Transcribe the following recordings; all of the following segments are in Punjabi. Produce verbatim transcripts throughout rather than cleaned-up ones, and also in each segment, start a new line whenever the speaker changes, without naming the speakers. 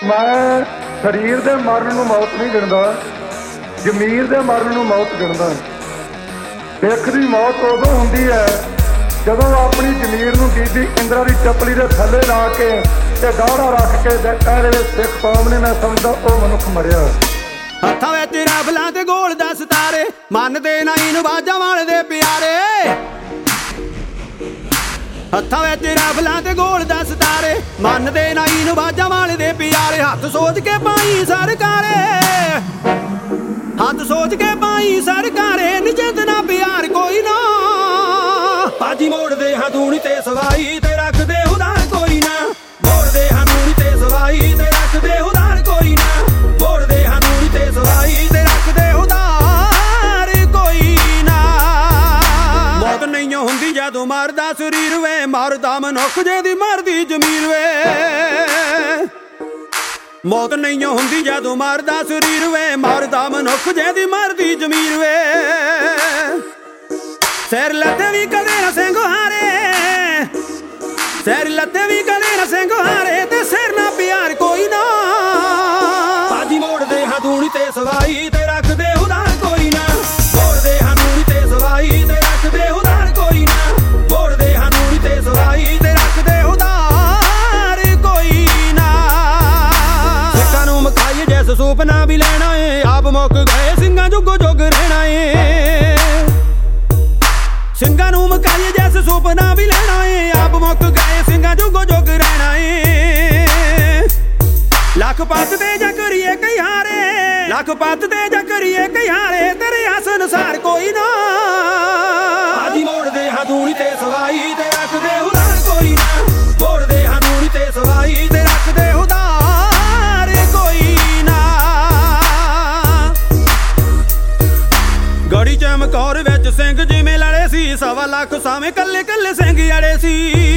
मैं शरीर के मरण नूं मौत नहीं गिणदा, जमीर के मरण नूं मौत गिणदा। सिख की मौत उदों हुंदी है जदों अपनी जमीर नूं बीबी इंदिरा की चपली के थले ला के ते गाढ़ा रख के कहते सिख कौम ने, मैं समझदा वो मनुख मरिया।
हत्थां विच रैफलां ते गोल दा सितारे, मनदे नहीं नवाजां वाले दे प्यारे। हत्थां विच रैफलां ते गोल दा सितारे, मनदे नहीं नवाजां वाले दे प्यारे। हत्थ सोच के पाई सरकारे, हत्थ सोच के पाई सरकारे, निजत ना प्यार कोई ना। बाजी मोड़दे हां धूनी ते सवाई ते रखदे उधार कोई ना। मोड़दे हां धूनी ते सवाई ते रखदे उधार कोई ना। मोड़दे हां धूनी ते सवाई ते रखदे उधार कोई ना। मौत नहीं हुंदी जदों मरदा शरीर वे, मरदा मनुख जेदी मरदी जमीर वे। मौत नहीं हुंदी जदों मरदा शरीर वे, मरदा मनुख जेदी मरदी जमीर वे। सिर लत्ते भी कदे ना सिंह हारे, सिर लत्ते भी कदे ना सिंह हारे, ते सिर ना प्यार कोई ना। बाजी मोड़दे हां धूनी ते सवाई ते रखदे उधार कोई ना। मोड़दे हां धूनी ते सवाई ते रखदे उधार कोई ना। मोड़दे हां धूनी ते सवाई ते रखदे उधार कोई ना। सिक्कां नूं मखाई जैस सुपना भी लेना है, आप मुक गए ਸਿੰਘਾਂ जुगो जुग रहना है। ਸਿੰਘਾਂ ਨੂੰ ਮਕਾਈ ਜੈਸ ਸੁਪਨਾ ਵੀ ਲੈਣਾ ਏ, ਆਪ ਮੁੱਕ ਗਏ ਸਿੰਘਾਂ ਜੁਗੋ ਜੁਗ ਰਹਿਣਾ ਏ। ਲੱਖ ਪੱਤ ਤੇ ਜਾਂ ਕਰੀਏ ਕਈ ਹਾਰੇ, ਲੱਖ ਪੱਤ ਤੇ ਜਾਂ ਕਰੀਏ ਕਈ ਹਾਰੇ, ਤੇਰੇ ਆਸ ਅਨੁਸਾਰ ਕੋਈ ਨਾ। ਬਾਜੀ ਮੋੜਦੇ ਹਾਂ ਧੂਣੀ ਤੇ ਸਵਾਈ ਤੇ ਰੱਖਦੇ ਉਧਾਰ ਕੋਈ ਨਾ। ਮੋੜਦੇ ਹਾਂ ਧੂਣੀ ਤੇ ਸਵਾਈ ਤੇ ਰੱਖਦੇ ਉਧਾਰ ਕੋਈ ਨਾ। ਗੜੀ ਚਮਕੌਰ ਵਿੱਚ ਸਿੰਘ ਜਿਵੇਂ ਲੜੇ ਸੀ, ਸਵਾ ਲੱਖ ਸਾਵੇਂ ਕੱਲੇ ਕੱਲੇ ਸਿੰਘ ਅੜੇ ਸੀ।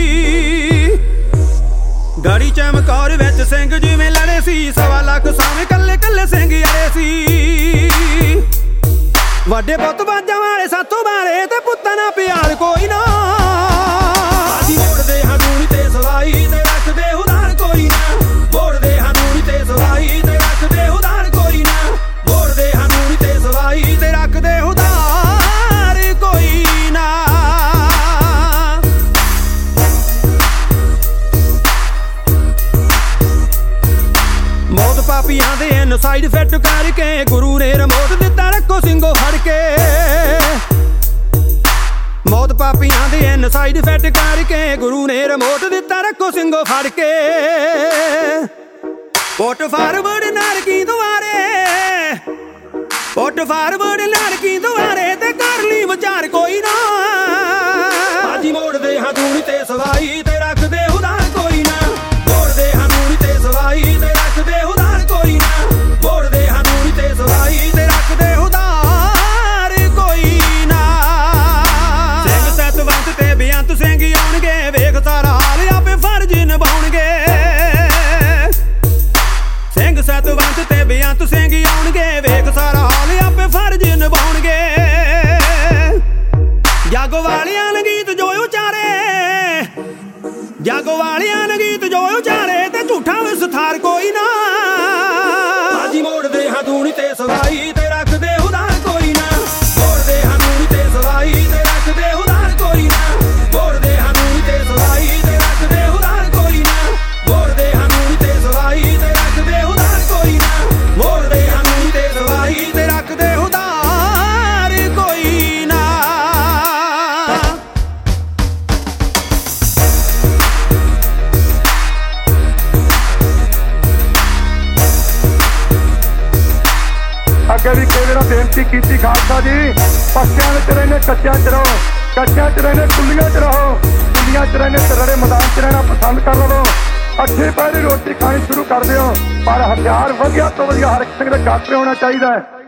ਗੜੀ ਚਮਕੌਰ ਵਿੱਚ ਸਿੰਘ ਜਿਵੇਂ ਲੜੇ ਸੀ, ਸਵਾ ਲੱਖ ਸਾਵੇਂ ਕੱਲੇ ਕੱਲੇ ਸਿੰਘ ਅੜੇ ਸੀ। ਵੱਡੇ ਪੁੱਤ ਬਾਜਾਂ ਵਾਲੇ ਸਾਥੋਂ ਬਾਰੇ, ਤੇ ਪੁੱਤਾਂ ਨਾਲ ਪਿਆਰ ਕੋਈ ਨਾ। ਬਾਜੀ ਮੋੜਦੇ ਹਾਂ ਧੂਣੀ ਤੇ ਸਵਾਈ ਤੇ ਰੱਖਦੇ ਉਧਾਰ ਕੋਈ ਨਾ। ਮੋੜਦੇ ਹਾਂ ਧੂਣੀ ਤੇ ਸਵਾਈ ਤੇ ਰੱਖਦੇ ਉਧਾਰ ਕੋਈ ਨਾ। ਮੋੜਦੇ ਹਾਂ ਧੂਣੀ ਤੇ ਸਵਾਈ ਤੇ ਰੱਖਦੇ ਉਧਾਰ ਕੋਈ ਨਾ। ਮੌਤ ਪਾਪੀਆਂ ਦੇ ਇਨ ਸਾਈਡ ਫਿੱਟ ਕਰਕੇ, ਗੁਰੂ ਨੇ ਰਿਮੋਟ ਦਿੱਤਾ ਰੱਖੋ ਸਿੰਘੋ ਫੜ ਕੇ। ਮੌਤ ਪਾਪੀਆਂ ਦੇ ਇਨ ਸਾਈਡ ਫਿੱਟ ਕਰਕੇ, ਗੁਰੂ ਨੇ ਰਿਮੋਟ ਦਿੱਤਾ ਰੱਖੋ ਸਿੰਘੋ ਫੜ ਕੇ। ਪੁੱਟ ਫਾਰਵਰਡ ਨਾਰਕੀ ਦੁਆਰੇ, ਪੁੱਟ ਫਾਰਵਰਡ ਨਾਰਕੀ ਦੁਆਰੇ, ਤੇ ਕਰ ਲਈ ਵਿਚਾਰ ਕੋਈ ਨਾ। ਬਾਜੀ ਮੋੜਦੇ ਹਾਂ ਧੂਣੀ ਤੇ ਸਵਾਈ ਤੇ ਰੱਖਦੇ ਉਧਾਰ ਕੋਈ ਨਾ। ਮੋੜਦੇ ਹਾਂ ਧੂਣੀ ਤੇ ਸਵਾਈ ਤੇ ਰੱਖਦੇ ਉਧਾਰ ਕੋਈ ਨਾ। ਮੋੜਦੇ ਹਾਂ ਧੂਣੀ ਤੇ ਸਵਾਈ ਤੇ ਰੱਖਦੇ ਉਧਾਰ ਕੋਈ ਨਾ। ਸਿੰਘ ਸਤਵੰਤ ਤੇ ਬੇਅੰਤ ਸਿੰਘ ਆਉਣਗੇ, ਵੇਖ ਸਾਰਾ ਹਾਲ ਆਪੇ ਫਰਜ਼ ਨਿਭਾਉਣਗੇ। ਸਿੰਘ ਸਤਵੰਤ ਤੇ ਬੇਅੰਤ ਸਿੰਘ ਆਉਣਗੇ, ਵੇਖ ਸਾਰਾ ਹਾਲ ਆਪੇ ਫਰਜ਼ ਨਿਭਾਉਣਗੇ। ਜਾਗੋ ਵਾਲਿਆਂ ਨੇ ਗੀਤ ਜੋ ਉਚਾਰੇ, ਜਾਗੋ ਵਾਲਿਆਂ ਨੇ ਗੀਤ ਜੋ ਉਚਾਰੇ, ਤੇ ਝੂਠਾ ਵਿਸਥਾਰ ਕੋਈ ਨਾ। ਬਾਜੀ ਮੋੜਦੇ ਹਾਂ ਧੂਣੀ ਤੇ ਸਵਾਈ ਤੇ ਰੱਖਦੇ ਉਧਾਰ ਕੋਈ ਨਾ। ਮੋੜਦੇ ਹਾਂ ਧੂਣੀ ਤੇ ਸਵਾਈ ਤੇ ਰੱਖਦੇ ਉਧਾਰ ਕੋਈ ਨਾ। ਮੋੜਦੇ ਹਾਂ ਧੂਣੀ ਤੇ ਸਵਾਈ ਤੇ ਰੱਖਦੇ ਉਧਾਰ ਕੋਈ ਨਾ। ਮੋੜਦੇ ਹਾਂ ਧੂਣੀ ਤੇ ਸਵਾਈ ਤੇ ਰੱਖਦੇ ਉਧਾਰ ਕੋਈ ਨਾ। ਮੋੜਦੇ ਹਾਂ ਧੂਣੀ ਤੇ ਸਵਾਈ ਤੇ ਰੱਖਦੇ ਉਧਾਰ ਕੋਈ ਨਾ।
ਅੱਗੇ ਵੀ ਕਈ ਵਾਰ ਬੇਨਤੀ ਕੀਤੀ ਖਾਲਸਾ ਜੀ, ਪੱਕਿਆਂ ਵਿੱਚ ਰਹਿੰਦੇ ਕੱਚਿਆਂ 'ਚ ਰਹੋ, ਕੱਚਿਆਂ 'ਚ ਰਹਿੰਦੇ ਕੁੱਲੀਆਂ 'ਚ ਰਹੋ, ਕੁੱਲੀਆਂ 'ਚ ਰਹਿੰਦੇ ਤਰੜੇ ਮੈਦਾਨ 'ਚ ਰਹਿਣਾ ਪਸੰਦ ਕਰ ਲਵੋ। ਅੱਠੇ ਪਹਿਰੀ ਰੋਟੀ ਖਾਣੀ ਸ਼ੁਰੂ ਕਰ ਦਿਓ, ਪਰ ਹਥਿਆਰ ਵਧੀਆ ਤੋਂ ਵਧੀਆ ਹਰ ਇੱਕ ਸਿੰਘ ਦੇ ਘਰ 'ਤੇ ਹੋਣਾ ਚਾਹੀਦਾ ਹੈ।